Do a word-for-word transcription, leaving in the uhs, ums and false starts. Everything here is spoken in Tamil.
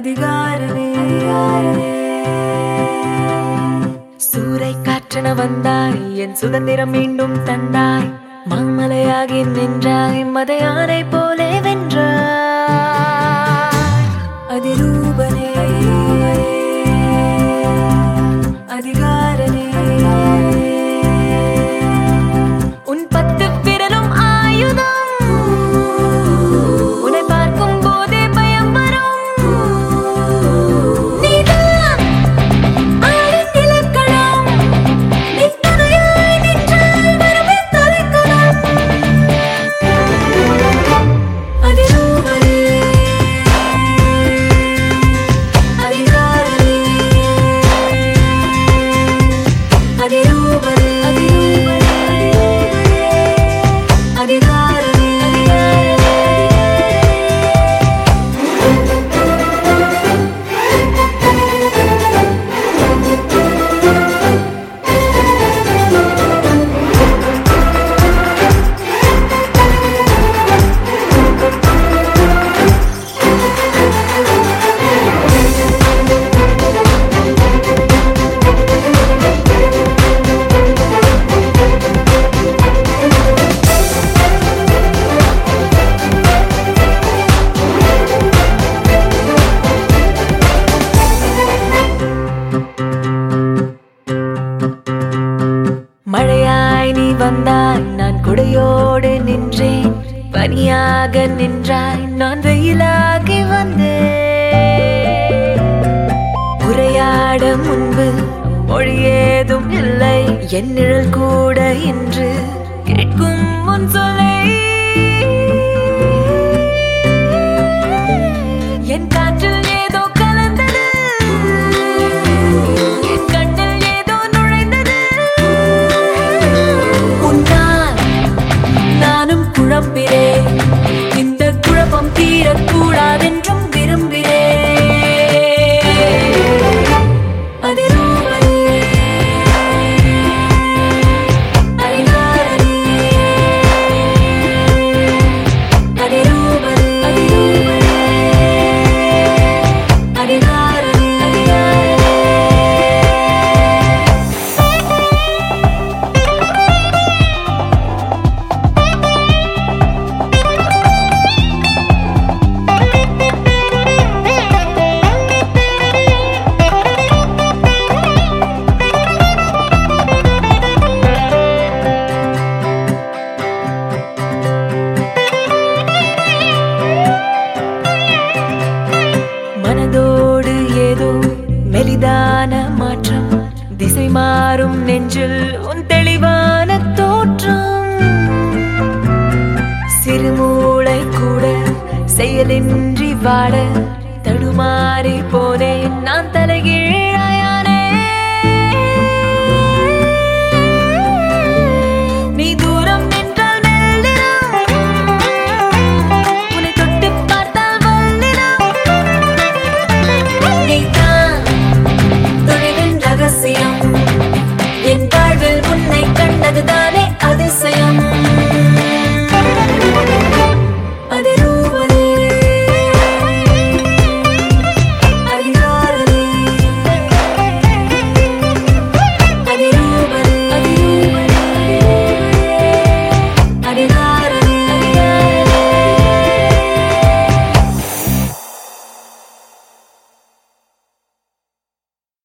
அதிகாரமே சூறை காற்றென வந்தாய் என் சுதந்திரம் மீண்டும் தந்தாய் மாமலையாகி நின்றாய் மதையானை போலே வென்றாய் அதிரூபனே அதிகாரனே உன் பத்து விரலும் ஆயுதம் உன்னை பார்க்கும் போதே பயம் வரும் நீதான் ஆடின் இலக்கணம் நீ துணையாய் நின்றாய் வரவே தொலைக்கலாம் அதிரூபனே அதிகாரனே அதிரூபனே அதிகாரனே மழையாய் நீ வந்தாய் நான் குடையோடு நின்றேன் பனியாக நின்றாய் நான் வெயிலாகி வந்தேன் உரையாட முன்பு மொழியேதும் இல்லை என் நிழல் கூட இன்று கேட்கும் முன் சொல்லை என் காற்றில் ஏதோ கலந்தது என் கண்ணில் ஏதோ நுழைந்தது உன்னால் நானும் குழம்பினேன் இந்த குழப்பம் தீரக்கூடாதென்றும் விரும்பினேன் அதிரூபனே அதிகாரனே அதிரூபனே அதிகாரனே மனதோடு ஏதோ மெலிதான மாற்றம் திசை மாறும் நெஞ்சில் உன் தெளிவான தோற்றம் சிறுமூளை கூட செயலின்றி வாட தடுமாறி போனேன் நான் தலைகீழ்